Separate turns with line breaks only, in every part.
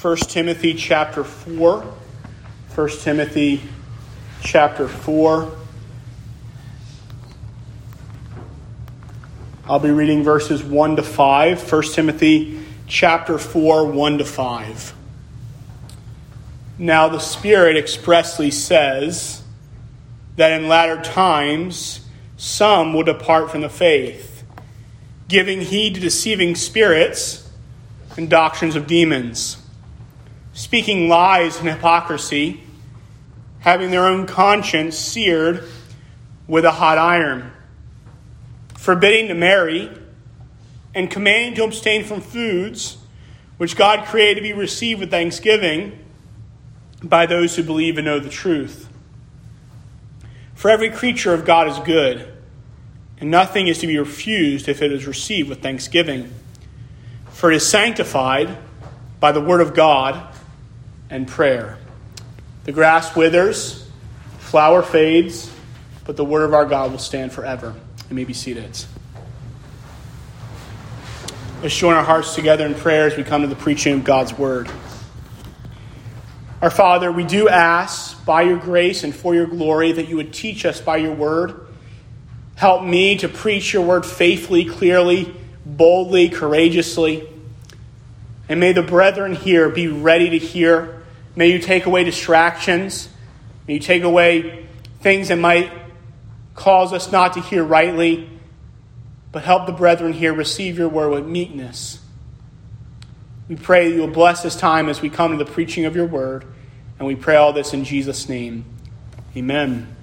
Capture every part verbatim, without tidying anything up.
First Timothy chapter four. First Timothy chapter four. I'll be reading verses one to five. First Timothy chapter four, one to five. Now the Spirit expressly says that in latter times some will depart from the faith, giving heed to deceiving spirits and doctrines of demons, speaking lies and hypocrisy, having their own conscience seared with a hot iron, forbidding to marry, and commanding to abstain from foods which God created to be received with thanksgiving by those who believe and know the truth. For every creature of God is good, and nothing is to be refused if it is received with thanksgiving. For it is sanctified by the word of God and prayer. The grass withers, flower fades, but the word of our God will stand forever. You may be seated. Let's join our hearts together in prayer as we come to the preaching of God's word. Our Father, we do ask by your grace and for your glory that you would teach us by your word. Help me to preach your word faithfully, clearly, boldly, courageously. And may the brethren here be ready to hear. May you take away distractions. May you take away things that might cause us not to hear rightly. But help the brethren here receive your word with meekness. We pray that you will bless this time as we come to the preaching of your word. And we pray all this in Jesus' name. Amen.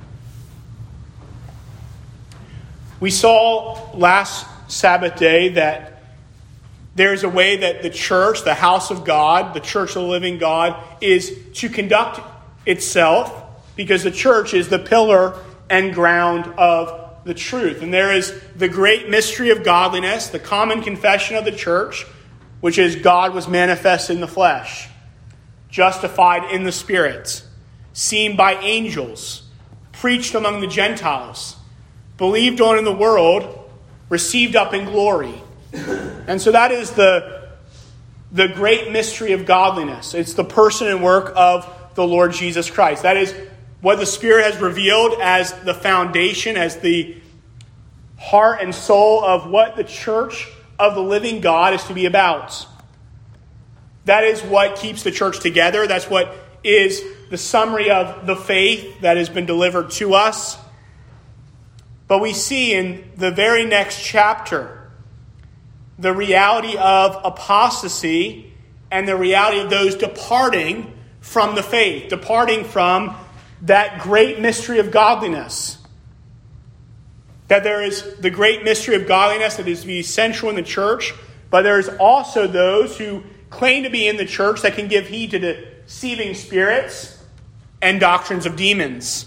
We saw last Sabbath day that there is a way that the church, the house of God, the church of the living God, is to conduct itself, because the church is the pillar and ground of the truth. And there is the great mystery of godliness, the common confession of the church, which is God was manifest in the flesh, justified in the Spirit, seen by angels, preached among the Gentiles, believed on in the world, received up in glory. And so that is the, the great mystery of godliness. It's the person and work of the Lord Jesus Christ. That is what the Spirit has revealed as the foundation, as the heart and soul of what the church of the living God is to be about. That is what keeps the church together. That's what is the summary of the faith that has been delivered to us. But we see in the very next chapter the reality of apostasy and the reality of those departing from the faith, departing from that great mystery of godliness. That there is the great mystery of godliness that is to be central in the church, but there is also those who claim to be in the church that can give heed to deceiving spirits and doctrines of demons.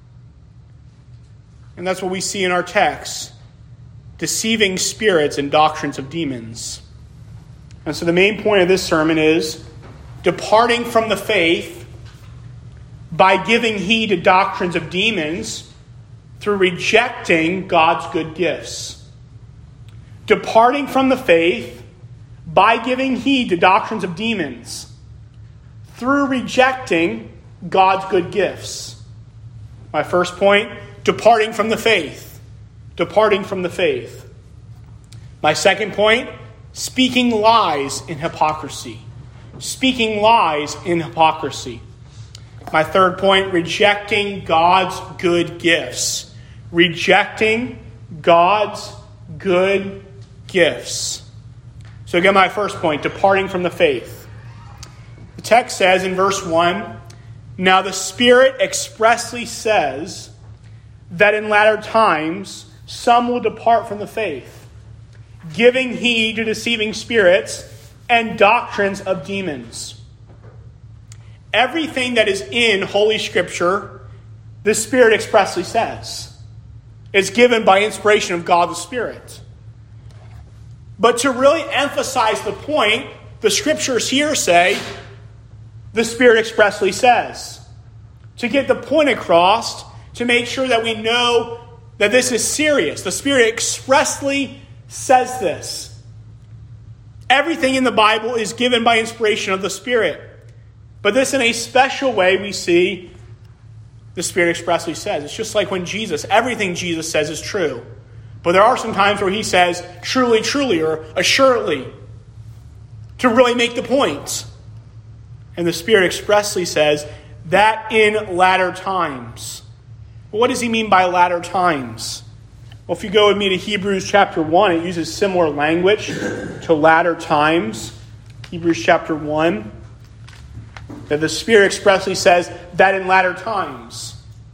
And that's what we see in our text. Deceiving spirits and doctrines of demons. And so the main point of this sermon is departing from the faith by giving heed to doctrines of demons through rejecting God's good gifts. Departing from the faith by giving heed to doctrines of demons through rejecting God's good gifts. My first point, departing from the faith. Departing from the faith. My second point, speaking lies in hypocrisy. Speaking lies in hypocrisy. My third point, rejecting God's good gifts. Rejecting God's good gifts. So again, my first point, departing from the faith. The text says in verse one, now the Spirit expressly says that in latter times some will depart from the faith, giving heed to deceiving spirits and doctrines of demons. Everything that is in Holy Scripture, the Spirit expressly says. It's given by inspiration of God the Spirit. But to really emphasize the point, the Scriptures here say, the Spirit expressly says. To get the point across, to make sure that we know that this is serious. The Spirit expressly says this. Everything in the Bible is given by inspiration of the Spirit. But this in a special way we see the Spirit expressly says. It's just like when Jesus, everything Jesus says is true. But there are some times where he says, truly, truly, or assuredly, to really make the point. And the Spirit expressly says that in latter times. Well, what does he mean by latter times? Well, if you go with me to Hebrews chapter one, it uses similar language to latter times. Hebrews chapter one. That the Spirit expressly says that in latter times.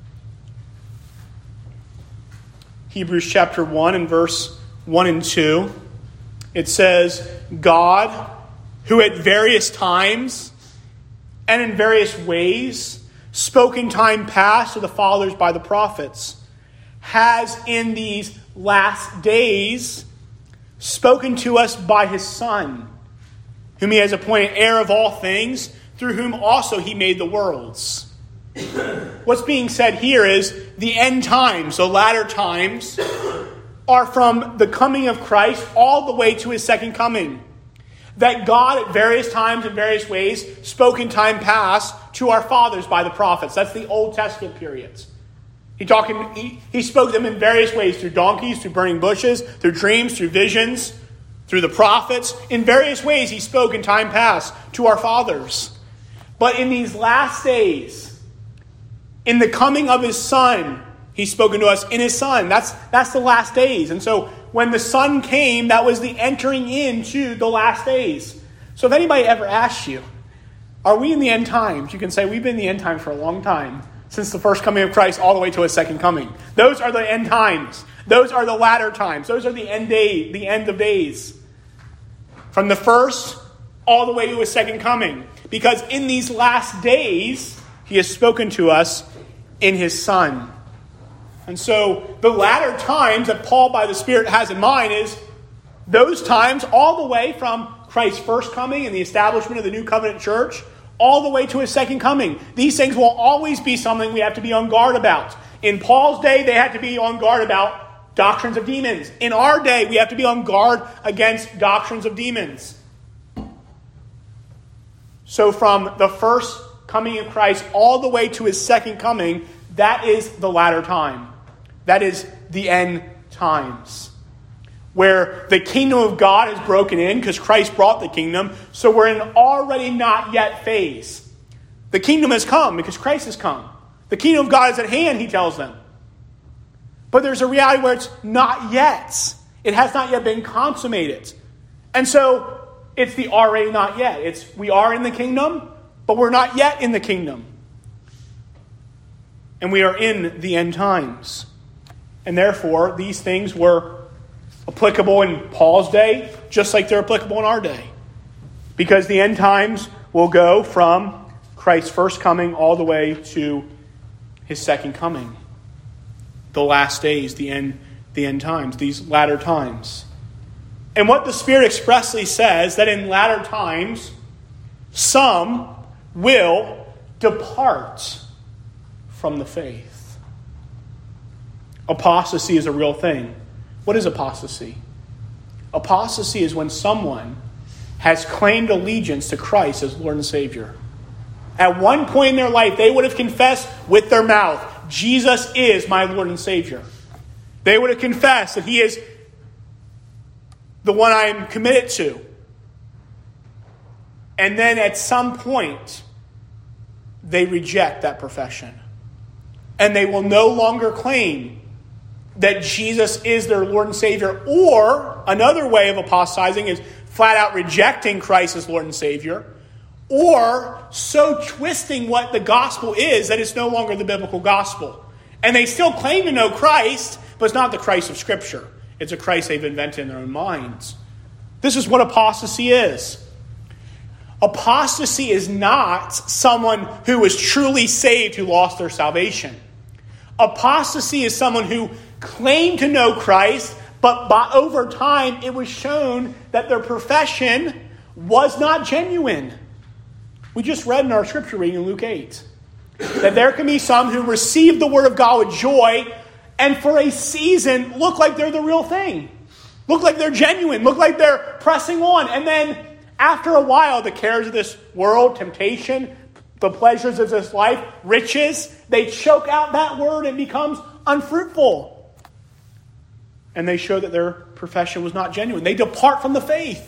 Hebrews chapter one and verse one and two. It says, God, who at various times and in various ways spoke in time past to the fathers by the prophets, has in these last days spoken to us by his Son, whom he has appointed heir of all things, through whom also he made the worlds. What's being said here is the end times, the latter times, are from the coming of Christ all the way to his second coming. That God at various times and various ways spoke in time past to our fathers by the prophets. That's the Old Testament periods. He, talking, he, he spoke to them in various ways, through donkeys, through burning bushes, through dreams, through visions, through the prophets. In various ways he spoke in time past to our fathers. But in these last days, in the coming of his Son, he's spoken to us in his Son. That's, that's the last days. And so when the Son came, that was the entering into the last days. So if anybody ever asks you, are we in the end times? You can say we've been in the end times for a long time. Since the first coming of Christ all the way to his second coming. Those are the end times. Those are the latter times. Those are the end day, the end of days. From the first all the way to his second coming. Because in these last days, he has spoken to us in his Son. And so the latter times that Paul by the Spirit has in mind is those times all the way from Christ's first coming and the establishment of the new covenant church all the way to his second coming. These things will always be something we have to be on guard about. In Paul's day, they had to be on guard about doctrines of demons. In our day, we have to be on guard against doctrines of demons. So from the first coming of Christ all the way to his second coming, that is the latter time. That is the end times. Where the kingdom of God is broken in because Christ brought the kingdom. So we're in already not yet phase. The kingdom has come because Christ has come. The kingdom of God is at hand, he tells them. But there's a reality where it's not yet. It has not yet been consummated. And so it's the already not yet. It's we are in the kingdom, but we're not yet in the kingdom. And we are in the end times. And therefore, these things were applicable in Paul's day, just like they're applicable in our day. Because the end times will go from Christ's first coming all the way to his second coming. The last days, the end, the end times, these latter times. And what the Spirit expressly says, that in latter times, some will depart from the faith. Apostasy is a real thing. What is apostasy? Apostasy is when someone has claimed allegiance to Christ as Lord and Savior. At one point in their life, they would have confessed with their mouth, Jesus is my Lord and Savior. They would have confessed that he is the one I am committed to. And then at some point, they reject that profession. And they will no longer claim that Jesus is their Lord and Savior. Or another way of apostatizing is flat out rejecting Christ as Lord and Savior. Or so twisting what the gospel is that it's no longer the biblical gospel. And they still claim to know Christ, but it's not the Christ of Scripture. It's a Christ they've invented in their own minds. This is what apostasy is. Apostasy is not someone who was truly saved who lost their salvation. Apostasy is someone who claimed to know Christ, but by, over time it was shown that their profession was not genuine. We just read in our scripture reading in Luke eight that there can be some who receive the word of God with joy and for a season look like they're the real thing. look like they're genuine, look like they're pressing on. And then after a while, the cares of this world, temptation, the pleasures of this life, riches, they choke out that word and becomes unfruitful. And they show that their profession was not genuine. They depart from the faith.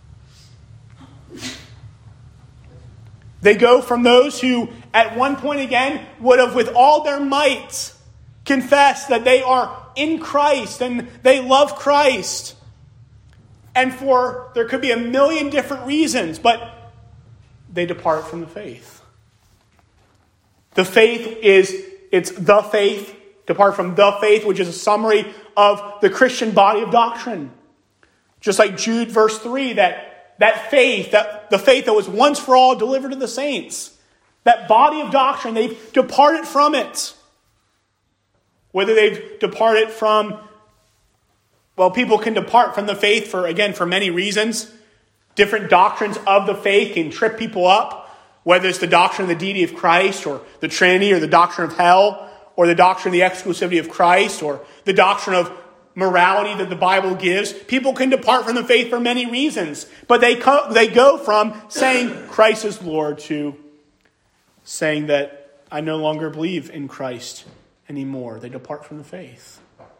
They go from those who at one point again would have with all their might confessed that they are in Christ and they love Christ. And for, there could be a million different reasons, but they depart from the faith. The faith is, it's the faith, depart from the faith, which is a summary of the Christian body of doctrine. Just like Jude verse three, that That faith, that the faith that was once for all delivered to the saints, that body of doctrine, they've departed from it. Whether they've departed from, well, people can depart from the faith for, again, for many reasons. Different doctrines of the faith can trip people up, whether it's the doctrine of the deity of Christ, or the Trinity, or the doctrine of hell, or the doctrine of the exclusivity of Christ, or the doctrine of morality that the Bible gives. People can depart from the faith for many reasons, but they co- they go from saying Christ is Lord to saying that I no longer believe in Christ anymore. They depart from the faith.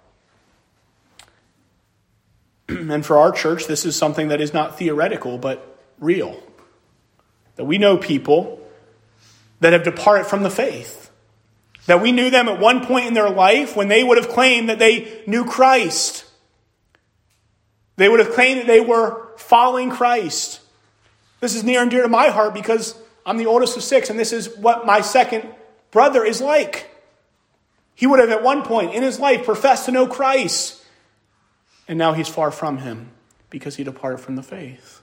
And for our church, this is something that is not theoretical, but real. That we know people that have departed from the faith. That we knew them at one point in their life when they would have claimed that they knew Christ. They would have claimed that they were following Christ. This is near and dear to my heart because I'm the oldest of six, and this is what my second brother is like. He would have at one point in his life professed to know Christ. And now he's far from him because he departed from the faith.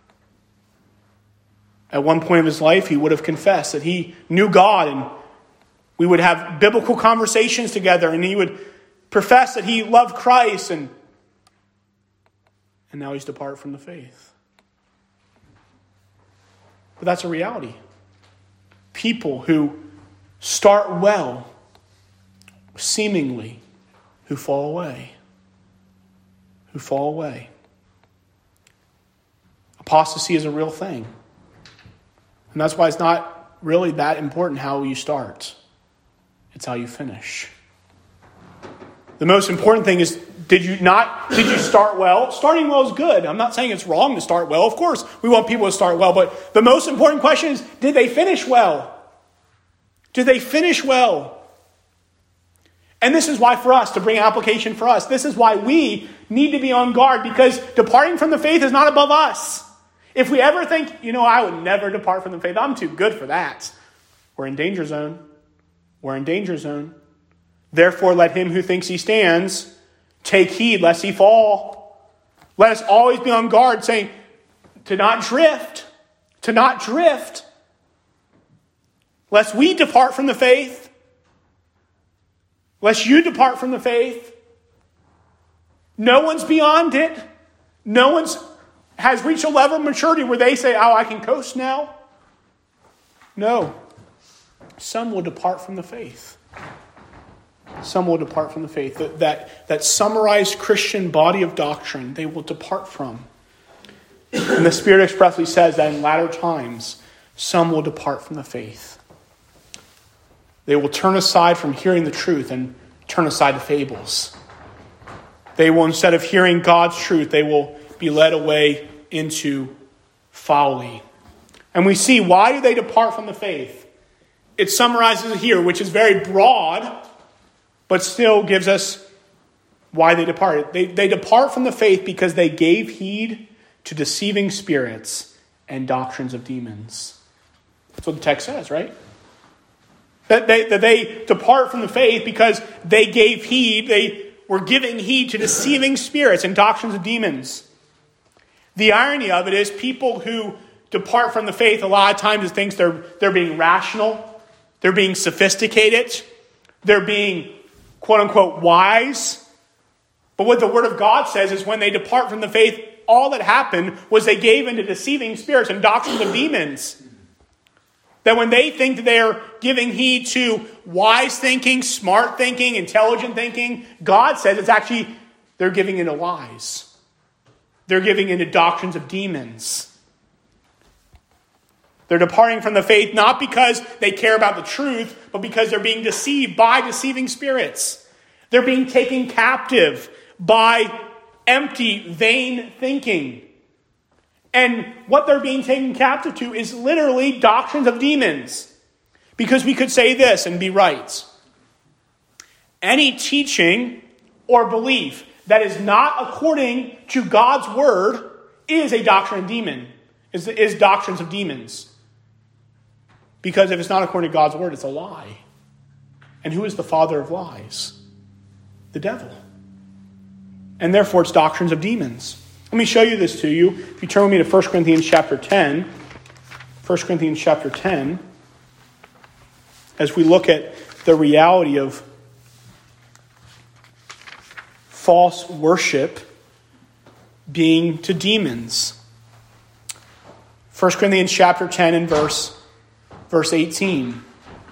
At one point of his life, he would have confessed that he knew God, and we would have biblical conversations together, and he would profess that he loved Christ, and, and now he's departed from the faith. But that's a reality. People who start well, seemingly, who fall away. Who fall away. Apostasy is a real thing. And that's why it's not really that important how you start. It's how you finish. The most important thing is, did you not, did you start well? Starting well is good. I'm not saying it's wrong to start well. Of course, we want people to start well. But the most important question is, did they finish well? Did they finish well? And this is why for us, to bring application for us, this is why we need to be on guard, because departing from the faith is not above us. If we ever think, you know, I would never depart from the faith, I'm too good for that, we're in danger zone. We're in danger zone. Therefore, let him who thinks he stands take heed lest he fall. Let us always be on guard, saying, to not drift, to not drift, lest we depart from the faith, lest you depart from the faith. No one's beyond it. No one's has reached a level of maturity where they say, oh, I can coast now. No. Some will depart from the faith. Some will depart from the faith. That, that, that summarized Christian body of doctrine, they will depart from. And the Spirit expressly says that in latter times, some will depart from the faith. They will turn aside from hearing the truth and turn aside to fables. They will, instead of hearing God's truth, they will be led away into folly. And we see, why do they depart from the faith? It summarizes it here, which is very broad, but still gives us why they departed. They, they depart from the faith because they gave heed to deceiving spirits and doctrines of demons. That's what the text says, right? That they, that they depart from the faith because they gave heed, they were giving heed to deceiving spirits and doctrines of demons. The irony of it is, people who depart from the faith a lot of times think they're, they're being rational. They're being sophisticated. They're being, quote unquote, wise. But what the Word of God says is when they depart from the faith, all that happened was they gave into deceiving spirits and doctrines of demons. That when they think that they're giving heed to wise thinking, smart thinking, intelligent thinking, God says it's actually, they're giving into lies. They're giving into doctrines of demons. They're departing from the faith not because they care about the truth, but because they're being deceived by deceiving spirits. They're being taken captive by empty, vain thinking. And what they're being taken captive to is literally doctrines of demons. Because we could say this and be right. Any teaching or belief that is not according to God's word is a doctrine of demon, is, is doctrines of demons. Because if it's not according to God's word, it's a lie. And who is the father of lies? The devil. And therefore it's doctrines of demons. Let me show you this to you. If you turn with me to First Corinthians chapter ten. First Corinthians chapter ten. As we look at the reality of false worship being to demons. First Corinthians chapter ten and verse, verse eighteen.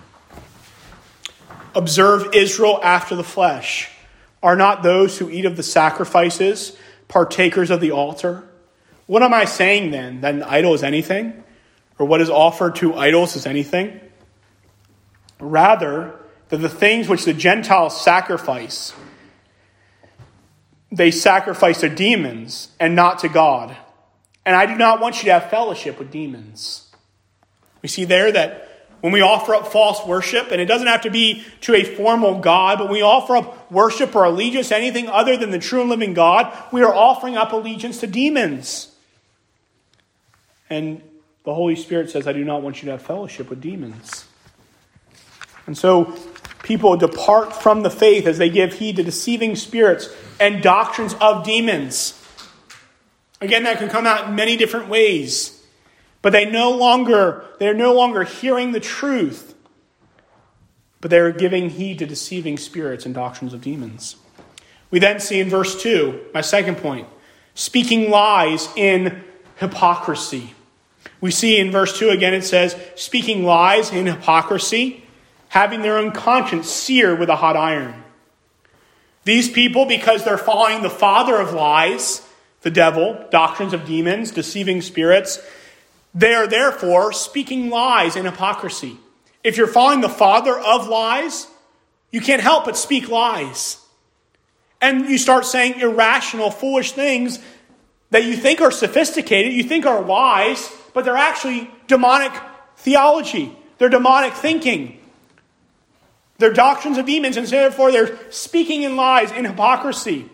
Observe Israel after the flesh. Are not those who eat of the sacrifices partakers of the altar? What am I saying then? That an idol is anything? Or what is offered to idols is anything? Rather, that the things which the Gentiles sacrifice, they sacrifice to demons and not to God. And I do not want you to have fellowship with demons. We see there that when we offer up false worship, and it doesn't have to be to a formal God, but we offer up worship or allegiance to anything other than the true and living God, we are offering up allegiance to demons. And the Holy Spirit says, I do not want you to have fellowship with demons. And so people depart from the faith as they give heed to deceiving spirits and doctrines of demons. Again, that can come out in many different ways. But they no longer, they're no longer hearing the truth. But they're giving heed to deceiving spirits and doctrines of demons. We then see in verse two, my second point, speaking lies in hypocrisy. We see in verse two again, it says, speaking lies in hypocrisy, having their own conscience seared with a hot iron. These people, because they're following the father of lies, the devil, doctrines of demons, deceiving spirits, they are therefore speaking lies in hypocrisy. If you're following the father of lies, you can't help but speak lies. And you start saying irrational, foolish things that you think are sophisticated, you think are wise, but they're actually demonic theology. They're demonic thinking. They're doctrines of demons, and therefore they're speaking in lies, in hypocrisy.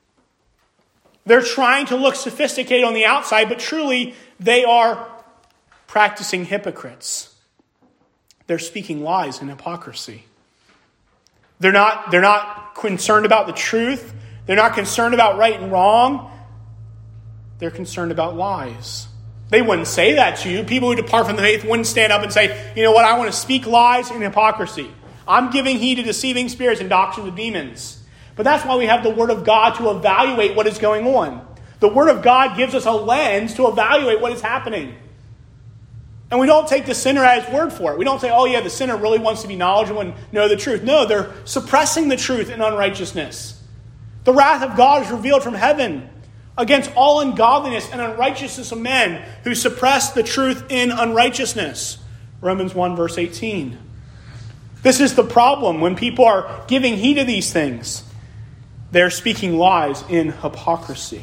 They're trying to look sophisticated on the outside, but truly they are practicing hypocrites. They're speaking lies in hypocrisy. They're not, they're not concerned about the truth. They're not concerned about right and wrong. They're concerned about lies. They wouldn't say that to you. People who depart from the faith wouldn't stand up and say, you know what, I want to speak lies in hypocrisy. I'm giving heed to deceiving spirits and doctrines of demons. But that's why we have the Word of God to evaluate what is going on. The Word of God gives us a lens to evaluate what is happening. And we don't take the sinner at his word for it. We don't say, oh yeah, the sinner really wants to be knowledgeable and know the truth. No, they're suppressing the truth in unrighteousness. The wrath of God is revealed from heaven against all ungodliness and unrighteousness of men who suppress the truth in unrighteousness. Romans one verse eighteen. This is the problem when people are giving heed to these things. They're speaking lies in hypocrisy.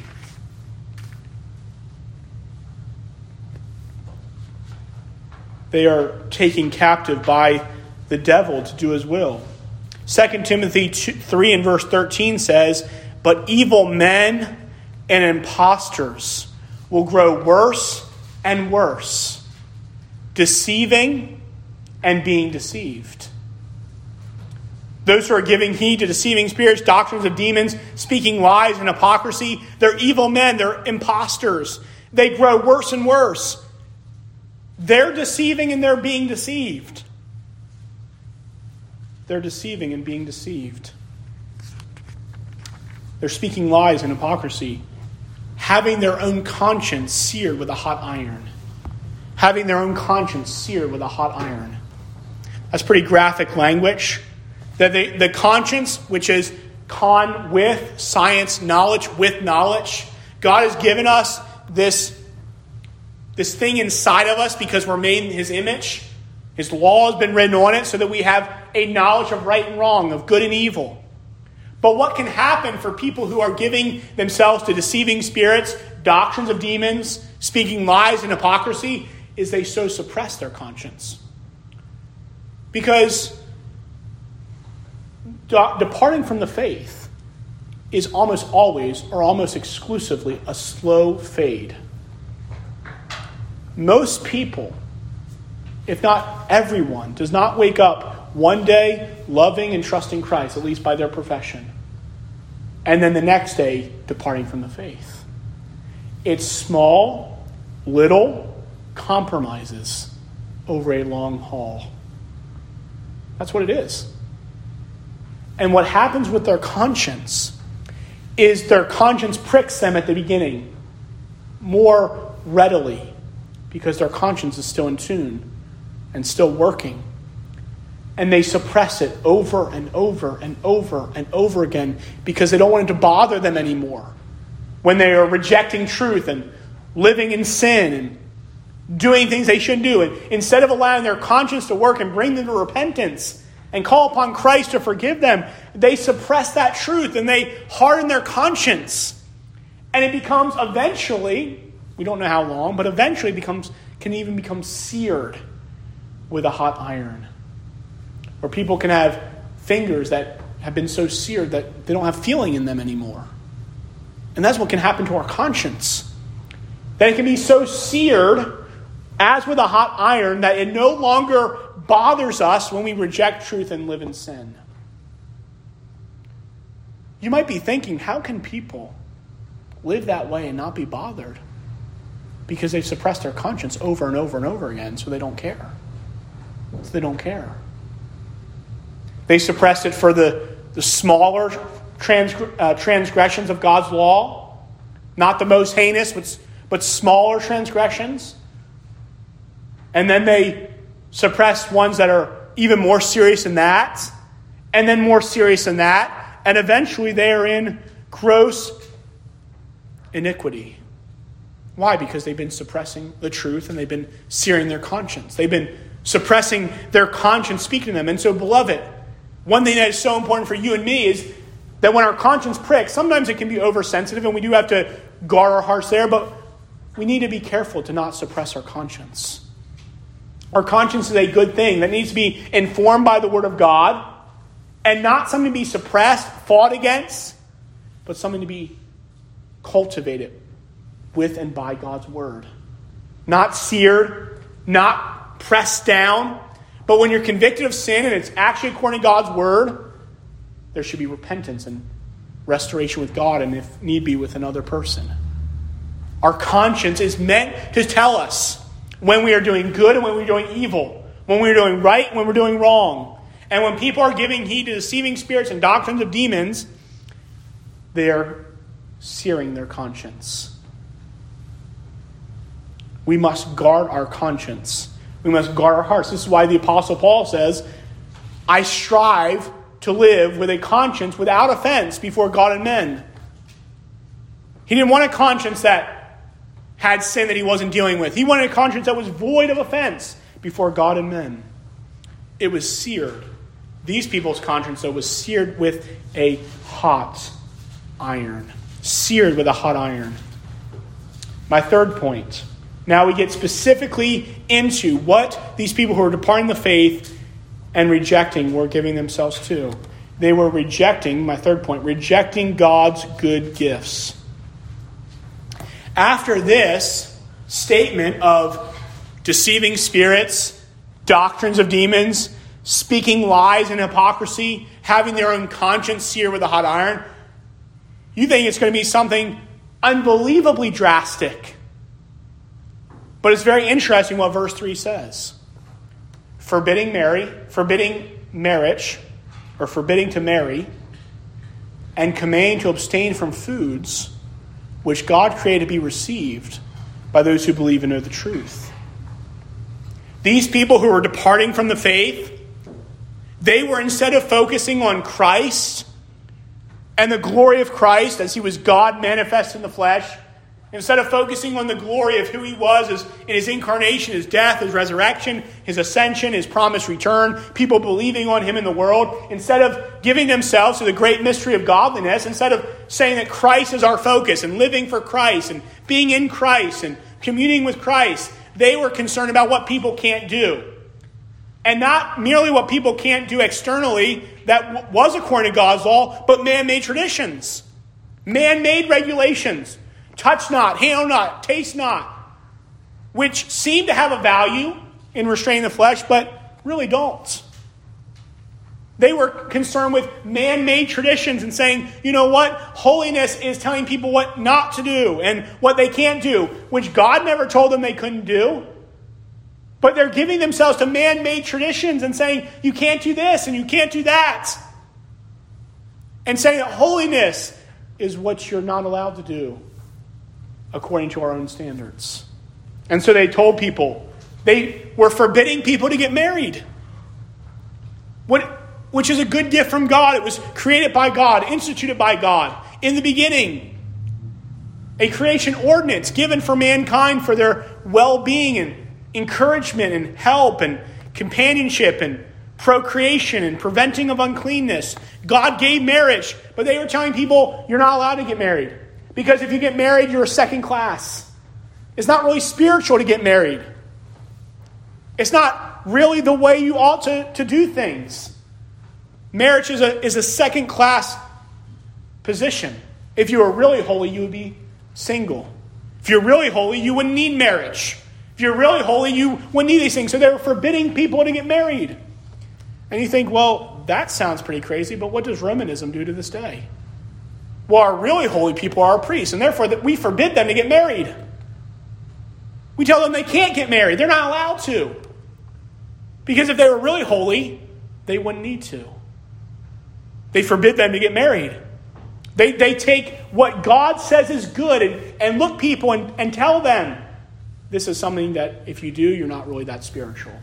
They are taken captive by the devil to do his will. Second Timothy three and verse thirteen says, but evil men and impostors will grow worse and worse, deceiving and being deceived. Those who are giving heed to deceiving spirits, doctrines of demons, speaking lies and hypocrisy, they're evil men, they're impostors. They grow worse and worse. They're deceiving and they're being deceived. They're deceiving and being deceived. They're speaking lies and hypocrisy, having their own conscience seared with a hot iron. Having their own conscience seared with a hot iron. That's pretty graphic language. That the, the conscience, which is con with science, knowledge with knowledge, God has given us this, this thing inside of us because we're made in his image. His law has been written on it so that we have a knowledge of right and wrong, of good and evil. But what can happen for people who are giving themselves to deceiving spirits, doctrines of demons, speaking lies and hypocrisy, is they so suppress their conscience. Because de- departing from the faith is almost always or almost exclusively a slow fade. Most people, if not everyone, does not wake up one day loving and trusting Christ, at least by their profession, and then the next day departing from the faith. It's small, little compromises over a long haul. That's what it is. And what happens with their conscience is their conscience pricks them at the beginning more readily because their conscience is still in tune and still working. And they suppress it over and over and over and over again because they don't want it to bother them anymore. When they are rejecting truth and living in sin and doing things they shouldn't do. And instead of allowing their conscience to work and bring them to repentance and call upon Christ to forgive them, they suppress that truth and they harden their conscience. And it becomes eventually, we don't know how long, but eventually becomes can even become seared with a hot iron. Or people can have fingers that have been so seared that they don't have feeling in them anymore. And that's what can happen to our conscience. That it can be so seared, as with a hot iron, that it no longer bothers us when we reject truth and live in sin. You might be thinking, how can people live that way and not be bothered? Because they've suppressed their conscience over and over and over again, so they don't care. So they don't care. They suppressed it for the, the smaller trans, uh, transgressions of God's law. Not the most heinous, but, but smaller transgressions. And then they suppressed ones that are even more serious than that. And then more serious than that. And eventually they are in gross iniquity. Why? Because they've been suppressing the truth and they've been searing their conscience. They've been suppressing their conscience speaking to them. And so, beloved, one thing that is so important for you and me is that when our conscience pricks, sometimes it can be oversensitive and we do have to guard our hearts there, but we need to be careful to not suppress our conscience. Our conscience is a good thing that needs to be informed by the Word of God and not something to be suppressed, fought against, but something to be cultivated with and by God's Word. Not seared, not pressed down, but when you're convicted of sin and it's actually according to God's Word, there should be repentance and restoration with God and if need be with another person. Our conscience is meant to tell us when we are doing good and when we're doing evil, when we're doing right and when we're doing wrong. And when people are giving heed to deceiving spirits and doctrines of demons, they are searing their conscience. We must guard our conscience. We must guard our hearts. This is why the Apostle Paul says, I strive to live with a conscience without offense before God and men. He didn't want a conscience that had sin that he wasn't dealing with. He wanted a conscience that was void of offense before God and men. It was seared. These people's conscience, though, was seared with a hot iron. Seared with a hot iron. My third point. Now we get specifically into what these people who are departing the faith and rejecting were giving themselves to. They were rejecting, my third point, rejecting God's good gifts. After this statement of deceiving spirits, doctrines of demons, speaking lies and hypocrisy, having their own conscience seared with a hot iron, you think it's going to be something unbelievably drastic. But it's very interesting what verse three says. Forbidding marry, forbidding marriage, or forbidding to marry, and commanding to abstain from foods which God created to be received by those who believe and know the truth. These people who were departing from the faith, they were, instead of focusing on Christ and the glory of Christ as he was God manifest in the flesh, Instead of focusing on the glory of who he was as, in his incarnation, his death, his resurrection, his ascension, his promised return, people believing on him in the world, instead of giving themselves to the great mystery of godliness, instead of saying that Christ is our focus and living for Christ and being in Christ and communing with Christ, they were concerned about what people can't do. And not merely what people can't do externally that was according to God's law, but man-made traditions, man-made regulations. Touch not, handle not, taste not, which seem to have a value in restraining the flesh, but really don't. They were concerned with man-made traditions and saying, you know what? Holiness is telling people what not to do and what they can't do, which God never told them they couldn't do. But they're giving themselves to man-made traditions and saying, you can't do this and you can't do that. And saying that holiness is what you're not allowed to do according to our own standards. And so they told people, they were forbidding people to get married. What, which is a good gift from God. It was created by God, instituted by God in the beginning. A creation ordinance given for mankind for their well-being and encouragement and help and companionship and procreation and preventing of uncleanness. God gave marriage, but they were telling people, you're not allowed to get married. Because if you get married, you're a second class. It's not really spiritual to get married. It's not really the way you ought to, to do things. Marriage is a, is a second class position. If you were really holy, you would be single. If you're really holy, you wouldn't need marriage. If you're really holy, you wouldn't need these things. So they were forbidding people to get married. And you think, well, that sounds pretty crazy, but what does Romanism do to this day? Well, our really holy people are our priests, and therefore that we forbid them to get married. We tell them they can't get married. They're not allowed to. Because if they were really holy, they wouldn't need to. They forbid them to get married. They, they take what God says is good and, and look people and, and tell them, this is something that if you do, you're not really that spiritual.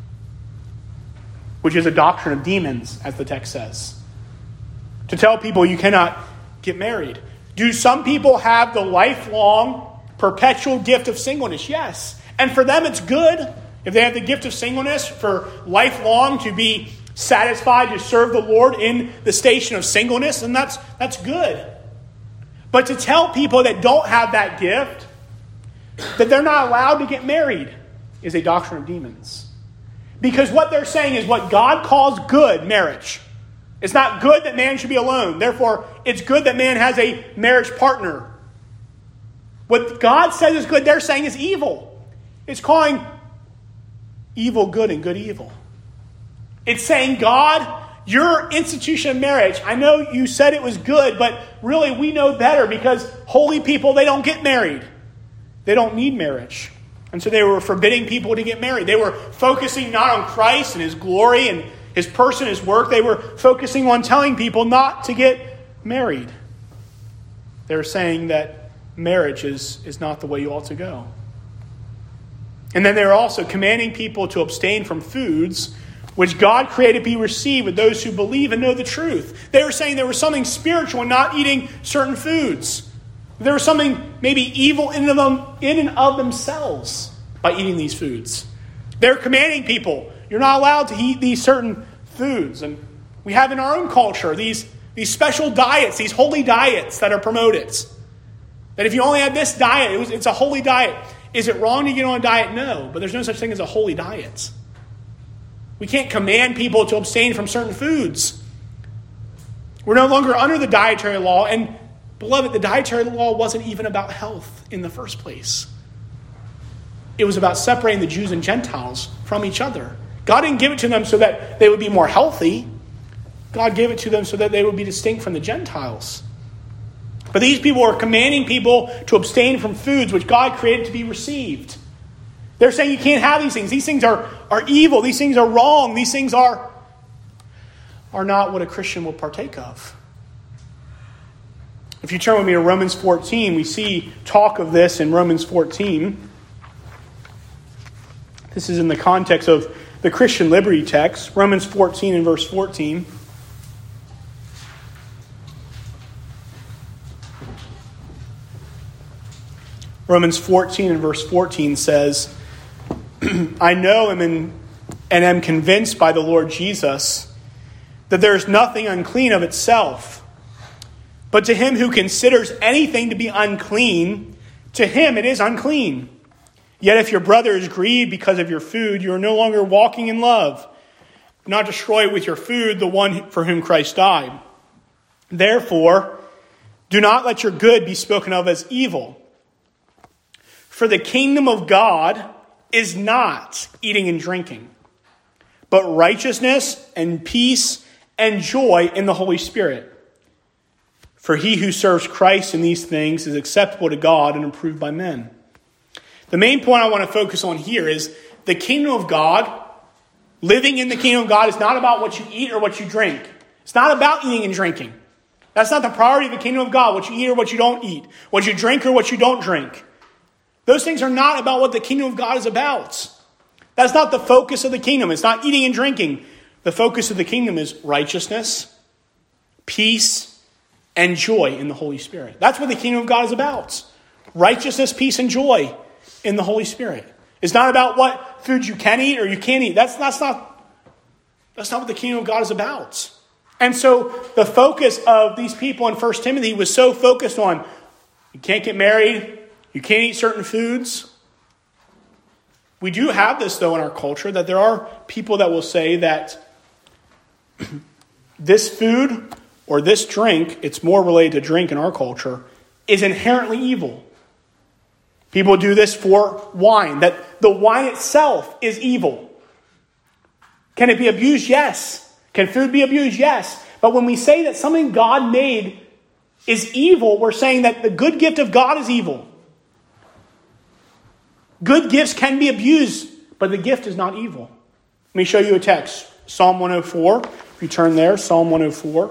Which is a doctrine of demons, as the text says. To tell people you cannot get married. Do some people have the lifelong, perpetual gift of singleness? Yes. And for them it's good. If they have the gift of singleness for lifelong to be satisfied to serve the Lord in the station of singleness, then that's, that's good. But to tell people that don't have that gift, that they're not allowed to get married, is a doctrine of demons. Because what they're saying is what God calls good marriage. It's not good that man should be alone. Therefore, it's good that man has a marriage partner. What God says is good, they're saying is evil. It's calling evil good and good evil. It's saying, God, your institution of marriage, I know you said it was good, but really we know better because holy people, they don't get married. They don't need marriage. And so they were forbidding people to get married. They were focusing not on Christ and his glory and his person, his work. They were focusing on telling people not to get married. They were saying that marriage is, is not the way you ought to go. And then they were also commanding people to abstain from foods which God created be received with those who believe and know the truth. They were saying there was something spiritual in not eating certain foods. There was something maybe evil in them, in and of themselves by eating these foods. They're commanding people, you're not allowed to eat these certain foods. And we have in our own culture these, these special diets, these holy diets that are promoted. That if you only had this diet, it was, it's a holy diet. Is it wrong to get on a diet? No, but there's no such thing as a holy diet. We can't command people to abstain from certain foods. We're no longer under the dietary law. And beloved, the dietary law wasn't even about health in the first place. It was about separating the Jews and Gentiles from each other. God didn't give it to them so that they would be more healthy. God gave it to them so that they would be distinct from the Gentiles. But these people are commanding people to abstain from foods which God created to be received. They're saying you can't have these things. These things are, are evil. These things are wrong. These things are, are not what a Christian will partake of. If you turn with me to Romans fourteen, we see talk of this in Romans fourteen. This is in the context of the Christian liberty text. Romans fourteen and verse fourteen. Romans fourteen and verse fourteen says, I know and am, and am convinced by the Lord Jesus that there is nothing unclean of itself. But to him who considers anything to be unclean, to him it is unclean. Yet if your brother is grieved because of your food, you are no longer walking in love. Do not destroy with your food the one for whom Christ died. Therefore, do not let your good be spoken of as evil. For the kingdom of God is not eating and drinking, but righteousness and peace and joy in the Holy Spirit. For he who serves Christ in these things is acceptable to God and approved by men. The main point I want to focus on here is the kingdom of God, living in the kingdom of God, is not about what you eat or what you drink. It's not about eating and drinking. That's not the priority of the kingdom of God, what you eat or what you don't eat, what you drink or what you don't drink. Those things are not about what the kingdom of God is about. That's not the focus of the kingdom. It's not eating and drinking. The focus of the kingdom is righteousness, peace, and joy in the Holy Spirit. That's what the kingdom of God is about. Righteousness, peace, and joy in the Holy Spirit. It's not about what food you can eat or you can't eat. That's, that's, not, that's not what the kingdom of God is about. And so the focus of these people in First Timothy was so focused on you can't get married, you can't eat certain foods. We do have this, though, in our culture, that there are people that will say that this food or this drink, it's more related to drink in our culture, is inherently evil. People do this for wine, that the wine itself is evil. Can it be abused? Yes. Can food be abused? Yes. But when we say that something God made is evil, we're saying that the good gift of God is evil. Good gifts can be abused, but the gift is not evil. Let me show you a text. Psalm one oh four. If you turn there, Psalm one oh four.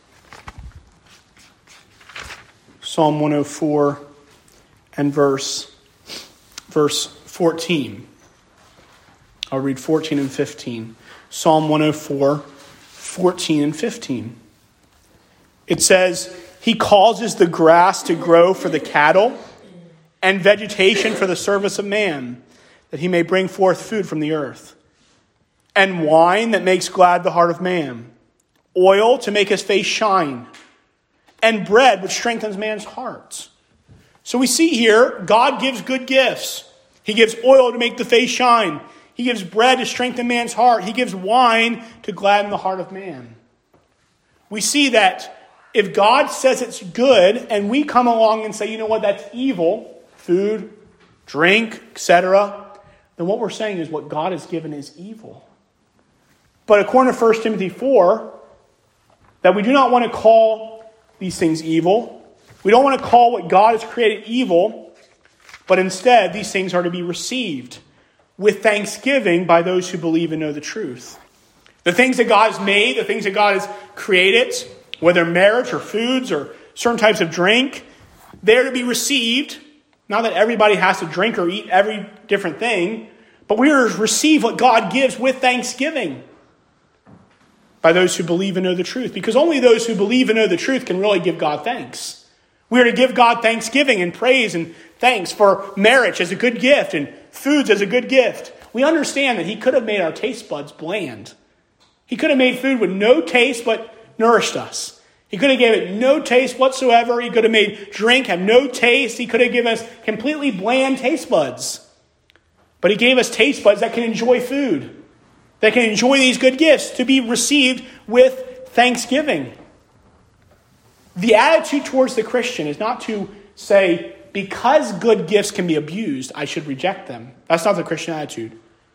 Psalm one oh four and verse, verse fourteen. I'll read fourteen and fifteen. Psalm one oh four, fourteen and fifteen. It says, he causes the grass to grow for the cattle and vegetation for the service of man, that he may bring forth food from the earth, and wine that makes glad the heart of man, oil to make his face shine, and bread which strengthens man's heart. So we see here, God gives good gifts. He gives oil to make the face shine. He gives bread to strengthen man's heart. He gives wine to gladden the heart of man. We see that if God says it's good and we come along and say, you know what, that's evil, food, drink, et cetera, then what we're saying is what God has given is evil. But according to First Timothy four, that we do not want to call these things evil. We don't want to call what God has created evil, but instead these things are to be received with thanksgiving by those who believe and know the truth. The things that God has made, the things that God has created, whether marriage or foods or certain types of drink, they're to be received. Not that everybody has to drink or eat every different thing, but we are to receive what God gives with thanksgiving by those who believe and know the truth. Because only those who believe and know the truth can really give God thanks. We are to give God thanksgiving and praise and thanks for marriage as a good gift and foods as a good gift. We understand that he could have made our taste buds bland. He could have made food with no taste but nourished us. He could have given it no taste whatsoever. He could have made drink have no taste. He could have given us completely bland taste buds. But he gave us taste buds that can enjoy food, that can enjoy these good gifts to be received with thanksgiving. The attitude towards the Christian is not to say, because good gifts can be abused, I should reject them. That's not the Christian attitude.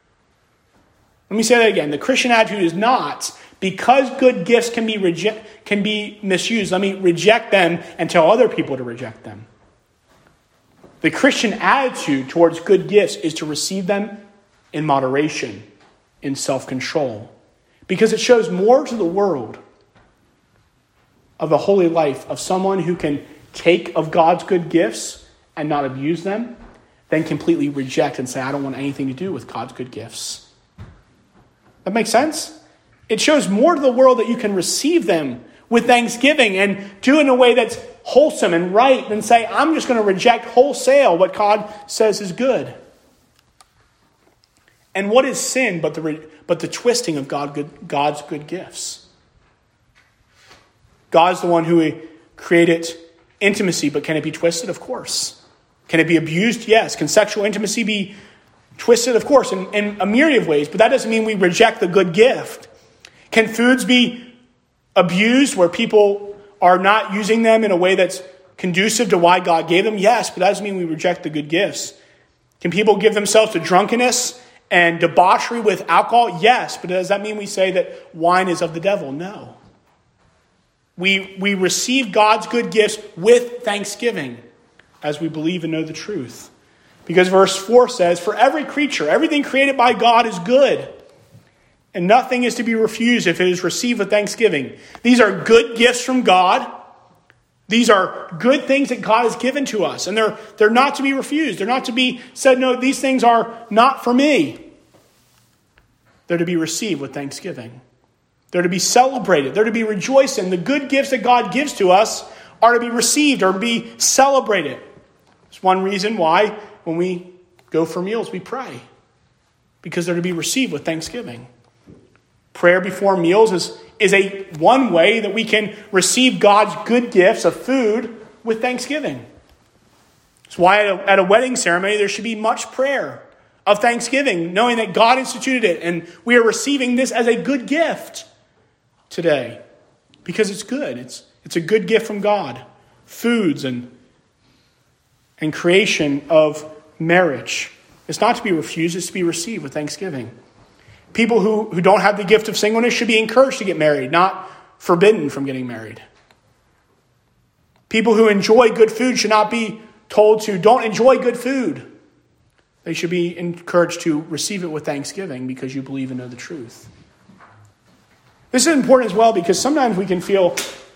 Let me say that again. The Christian attitude is not, because good gifts can be reject, can be misused, let me reject them and tell other people to reject them. The Christian attitude towards good gifts is to receive them in moderation, in self-control, because it shows more to the world of the holy life of someone who can take of God's good gifts and not abuse them than completely reject and say, I don't want anything to do with God's good gifts. That makes sense? It shows more to the world that you can receive them with thanksgiving and do it in a way that's wholesome and right than say, I'm just going to reject wholesale what God says is good. And what is sin but the but the twisting of God good, God's good gifts? God's the one who created intimacy, but can it be twisted? Of course. Can it be abused? Yes. Can sexual intimacy be twisted? Of course, in, in a myriad of ways, but that doesn't mean we reject the good gift. Can foods be abused where people are not using them in a way that's conducive to why God gave them? Yes, but that doesn't mean we reject the good gifts. Can people give themselves to drunkenness and debauchery with alcohol? Yes, but does that mean we say that wine is of the devil? No. We, we receive God's good gifts with thanksgiving as we believe and know the truth. Because verse four says, for every creature, everything created by God is good, and nothing is to be refused if it is received with thanksgiving. These are good gifts from God. These are good things that God has given to us, and they're, they're not to be refused. They're not to be said, no, these things are not for me. They're to be received with thanksgiving. They're to be celebrated. They're to be rejoiced in. The good gifts that God gives to us are to be received or to be celebrated. It's one reason why when we go for meals, we pray. Because they're to be received with thanksgiving. Prayer before meals is, is a one way that we can receive God's good gifts of food with thanksgiving. That's why at a, at a wedding ceremony, there should be much prayer of thanksgiving, knowing that God instituted it and we are receiving this as a good gift today. Because it's good. It's, it's a good gift from God. Foods and, and creation of marriage. It's not to be refused, it's to be received with thanksgiving. People who, who don't have the gift of singleness should be encouraged to get married, not forbidden from getting married. People who enjoy good food should not be told to don't enjoy good food. They should be encouraged to receive it with thanksgiving because you believe and know the truth. This is important as well because sometimes we can feel,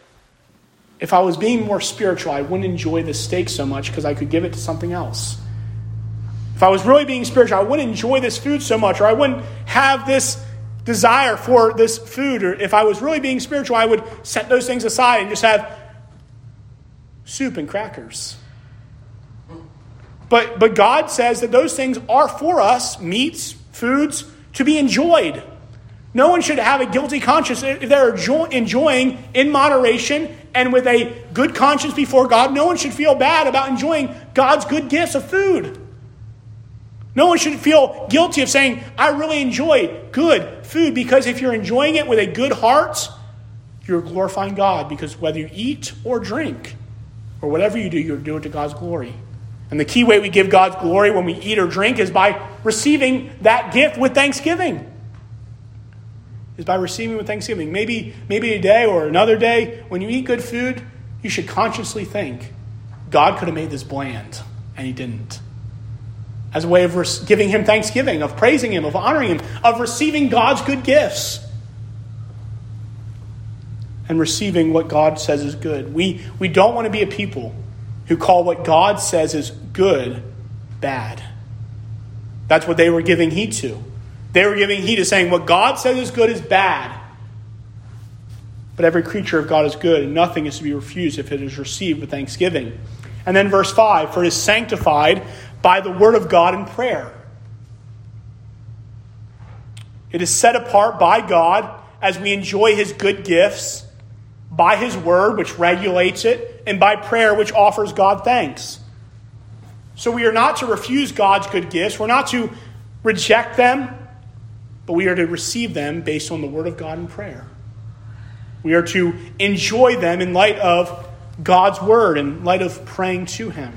if I was being more spiritual, I wouldn't enjoy this steak so much because I could give it to something else. If I was really being spiritual, I wouldn't enjoy this food so much, or I wouldn't have this desire for this food. Or if I was really being spiritual, I would set those things aside and just have soup and crackers. But, but God says that those things are for us, meats, foods, to be enjoyed. No one should have a guilty conscience if they're enjoying in moderation and with a good conscience before God. No one should feel bad about enjoying God's good gifts of food. No one should feel guilty of saying, I really enjoy good food, because if you're enjoying it with a good heart, you're glorifying God, because whether you eat or drink or whatever you do, you're doing it to God's glory. And the key way we give God's glory when we eat or drink is by receiving that gift with thanksgiving. Is by receiving with thanksgiving. Maybe, maybe a day or another day, when you eat good food, you should consciously think, God could have made this bland, and he didn't. As a way of giving him thanksgiving, of praising him, of honoring him, of receiving God's good gifts. And receiving what God says is good. We, we don't want to be a people who call what God says is good, bad. That's what they were giving heed to. They were giving heed to saying what God says is good is bad. But every creature of God is good, and nothing is to be refused if it is received with thanksgiving. And then verse five, for it is sanctified by the word of God in prayer. It is set apart by God as we enjoy his good gifts, by his word, which regulates it, and by prayer, which offers God thanks. So we are not to refuse God's good gifts. We're not to reject them, but we are to receive them based on the word of God in prayer. We are to enjoy them in light of God's word, in light of praying to him.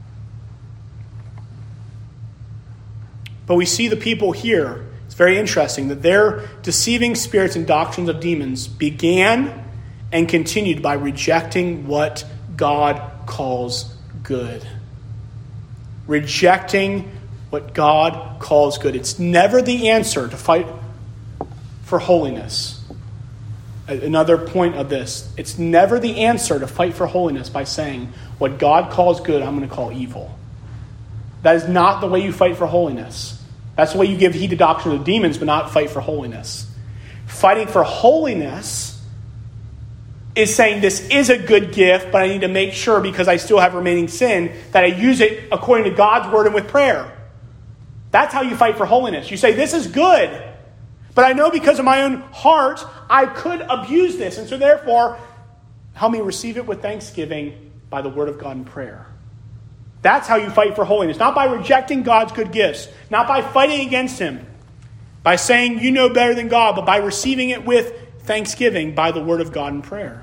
But we see the people here, it's very interesting, that their deceiving spirits and doctrines of demons began and continued by rejecting what God calls good. Rejecting what God calls good. It's never the answer to fight for holiness. Another point of this, it's never the answer to fight for holiness by saying, what God calls good, I'm going to call evil. That is not the way you fight for holiness. That's the way you give heed to doctrine of demons, but not fight for holiness. Fighting for holiness is saying this is a good gift, but I need to make sure, because I still have remaining sin, that I use it according to God's word and with prayer. That's how you fight for holiness. You say, this is good, but I know because of my own heart, I could abuse this. And so therefore, help me receive it with thanksgiving by the word of God and prayer. That's how you fight for holiness. Not by rejecting God's good gifts. Not by fighting against him. By saying you know better than God, but by receiving it with thanksgiving by the word of God and prayer.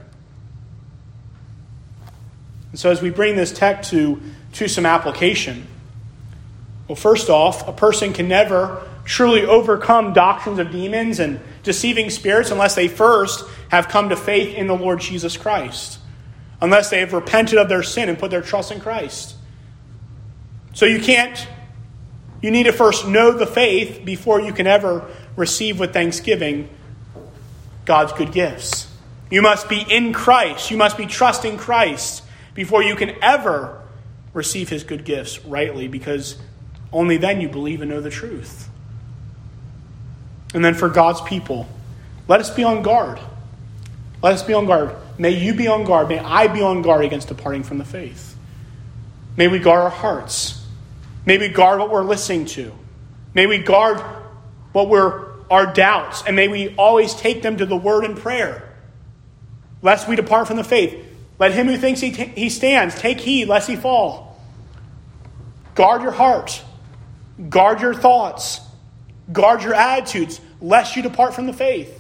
And so as we bring this text to, to some application, well, first off, a person can never truly overcome doctrines of demons and deceiving spirits unless they first have come to faith in the Lord Jesus Christ. Unless they have repented of their sin and put their trust in Christ. So you can't, you need to first know the faith before you can ever receive with thanksgiving God's good gifts. You must be in Christ. You must be trusting Christ before you can ever receive his good gifts rightly, because only then you believe and know the truth. And then for God's people, let us be on guard. Let us be on guard. May you be on guard. May I be on guard against departing from the faith. May we guard our hearts. May we guard what we're listening to. May we guard what we're our doubts. And may we always take them to the word and prayer, lest we depart from the faith. Let him who thinks he, t- he stands take heed lest he fall. Guard your heart. Guard your thoughts. Guard your attitudes, lest you depart from the faith.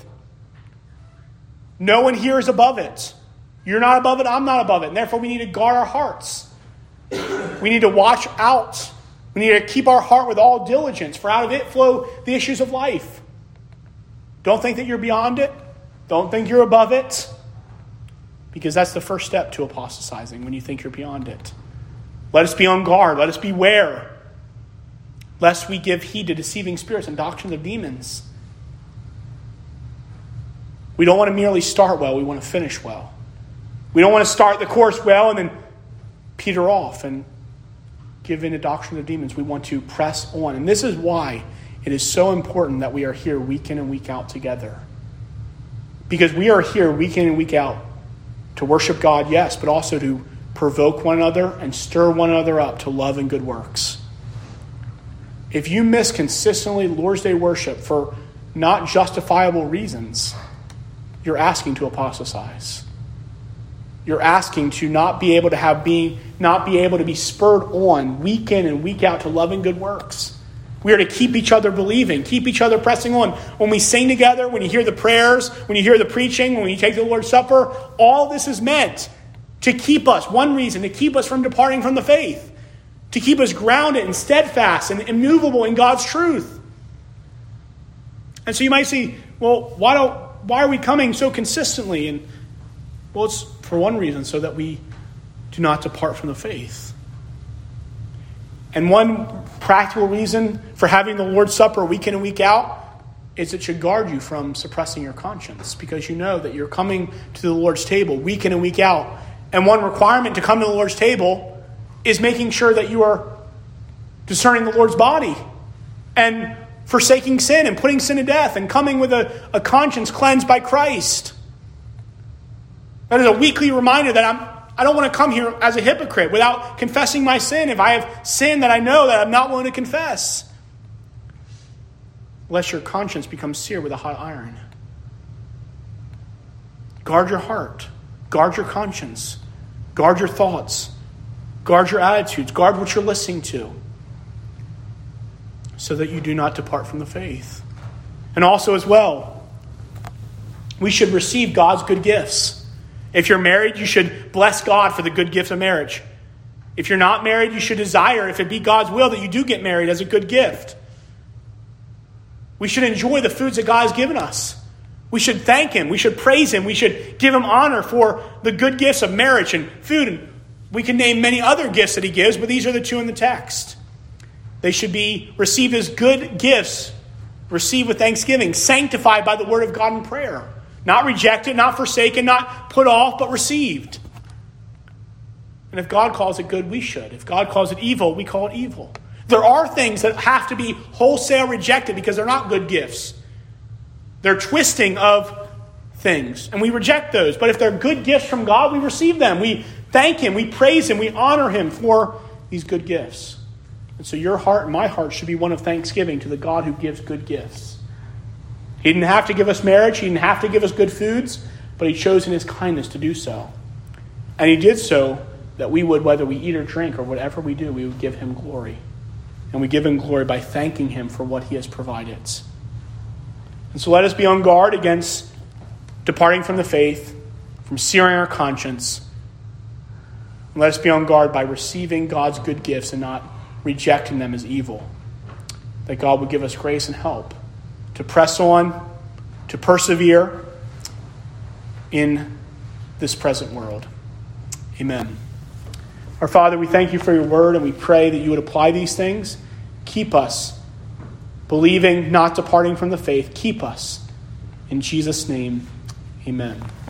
No one here is above it. You're not above it, I'm not above it. And therefore we need to guard our hearts. We need to watch out. We need to keep our heart with all diligence, for out of it flow the issues of life. Don't think that you're beyond it. Don't think you're above it. Because that's the first step to apostatizing, when you think you're beyond it. Let us be on guard. Let us beware, lest we give heed to deceiving spirits and doctrines of demons. We don't want to merely start well. We want to finish well. We don't want to start the course well and then peter off and give in to doctrine of demons. We want to press on. And this is why it is so important that we are here week in and week out together. Because we are here week in and week out to worship God, yes, but also to provoke one another and stir one another up to love and good works. If you miss consistently Lord's Day worship for not justifiable reasons, you're asking to apostatize. You're asking to not be able to have being, not be able to be spurred on week in and week out to love and good works. We are to keep each other believing, keep each other pressing on. When we sing together, when you hear the prayers, when you hear the preaching, when you take the Lord's Supper, all this is meant to keep us, one reason, to keep us from departing from the faith, to keep us grounded and steadfast and immovable in God's truth. And so you might say, well, why don't, why are we coming so consistently? And well, it's for one reason, so that we do not depart from the faith. And one practical reason for having the Lord's Supper week in and week out is it should guard you from suppressing your conscience, because you know that you're coming to the Lord's table week in and week out. And one requirement to come to the Lord's table is making sure that you are discerning the Lord's body and forsaking sin and putting sin to death and coming with a, a conscience cleansed by Christ. That is a weekly reminder that I'm, I don't want to come here as a hypocrite without confessing my sin. If I have sin that I know that I'm not willing to confess, lest your conscience becomes seared with a hot iron. Guard your heart. Guard your conscience. Guard your thoughts. Guard your attitudes. Guard what you're listening to, so that you do not depart from the faith. And also as well, we should receive God's good gifts. If you're married, you should bless God for the good gifts of marriage. If you're not married, you should desire, if it be God's will, that you do get married as a good gift. We should enjoy the foods that God has given us. We should thank him. We should praise him. We should give him honor for the good gifts of marriage and food. And we can name many other gifts that he gives, but these are the two in the text. They should be received as good gifts, received with thanksgiving, sanctified by the word of God in prayer. Not rejected, not forsaken, not put off, but received. And if God calls it good, we should. If God calls it evil, we call it evil. There are things that have to be wholesale rejected because they're not good gifts. They're twisting of things, and we reject those. But if they're good gifts from God, we receive them. We thank him, we praise him, we honor him for these good gifts. And so your heart and my heart should be one of thanksgiving to the God who gives good gifts. He didn't have to give us marriage, he didn't have to give us good foods, but he chose in his kindness to do so. And he did so that we would, whether we eat or drink or whatever we do, we would give him glory. And we give him glory by thanking him for what he has provided. And so let us be on guard against departing from the faith, from searing our conscience. And let us be on guard by receiving God's good gifts and not rejecting them as evil. That God would give us grace and help to press on, to persevere in this present world. Amen. Our Father, we thank you for your word, and we pray that you would apply these things. Keep us believing, not departing from the faith. Keep us. In Jesus' name, amen.